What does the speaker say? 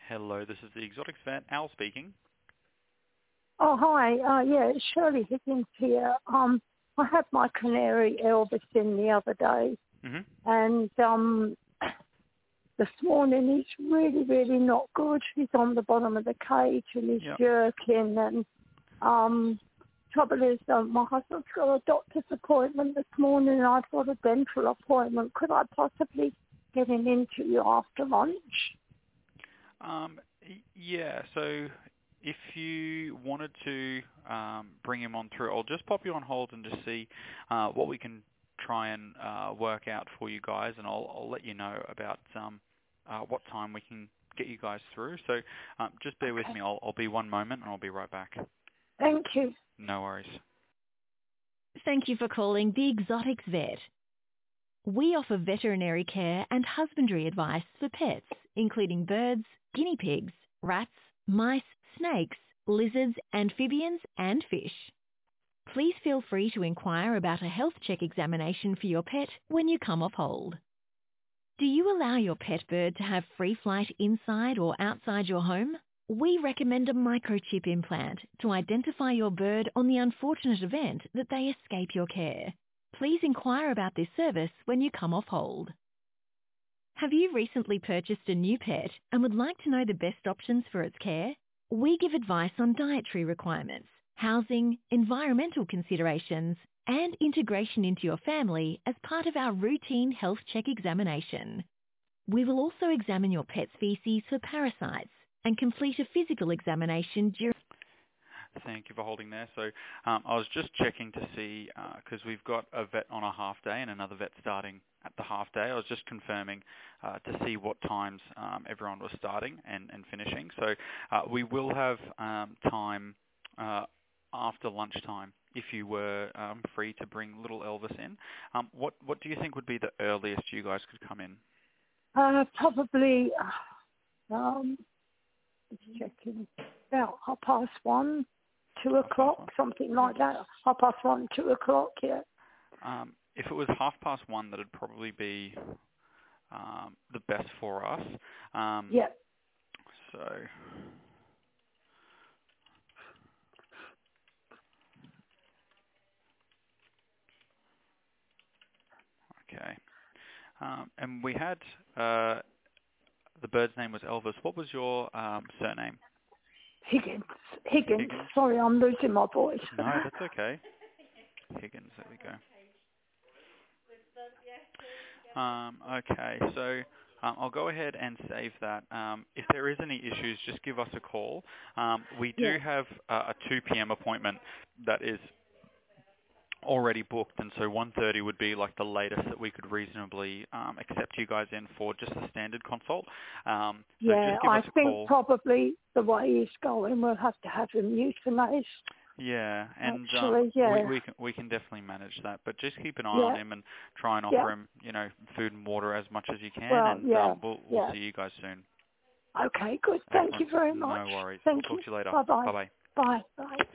Hello, this is the Exotics Vet, Al speaking. Oh, hi. Yeah, it's Shirley Higgins here. I had my canary Elvis in the other day, Mm-hmm. and this morning he's really, really not good. He's on the bottom of the cage and he's Yep. jerking. And trouble is, my husband's got a doctor's appointment this morning, and I've got a dental appointment. Could I possibly get him into you after lunch? Yeah, so if you wanted to bring him on through, I'll just pop you on hold and just see what we can try and work out for you guys, and I'll let you know about what time we can get you guys through. So just bear with me. I'll be one moment and I'll be right back. Thank you. No worries. Thank you for calling the Exotics Vet. We offer veterinary care and husbandry advice for pets, including birds, guinea pigs, rats, mice, snakes, lizards, amphibians, and fish. Please feel free to inquire about a health check examination for your pet when you come off hold. Do you allow your pet bird to have free flight inside or outside your home? We recommend a microchip implant to identify your bird on the unfortunate event that they escape your care. Please inquire about this service when you come off hold. Have you recently purchased a new pet and would like to know the best options for its care? We give advice on dietary requirements, housing, environmental considerations, and integration into your family as part of our routine health check examination. We will also examine your pet's feces for parasites and complete a physical examination during... Thank you for holding there. So I was just checking to see, because we've got a vet on a half day and another vet starting at the half day. I was just confirming to see what times everyone was starting and finishing. So we will have time after lunchtime if you were free to bring little Elvis in. What do you think would be the earliest you guys could come in? Probably, just checking, about 1:30, 2 o'clock, something like that. 1:30, 2 o'clock, yeah. If it was 1:30, that'd probably be the best for us. Yeah. So, okay. And we had the bird's name was Elvis. What was your surname? Higgins. Higgins. Sorry, I'm losing my voice. No, that's okay. Higgins, there we go. Okay, so I'll go ahead and save that. If there is any issues, just give us a call. We do have a 2 p.m. appointment that is already booked, and so 1:30 would be like the latest that we could reasonably accept you guys in for just a standard consult. So just give I us a think call. probably the way he's going, we'll have to have him euthanized. Yeah, and Actually, we can definitely manage that, but just keep an eye on him and try and offer him, food and water as much as you can, we'll see you guys soon. Okay, good. Thank you very much. No worries. Thank We'll talk to you later. Bye-bye. Bye-bye. Bye. Bye.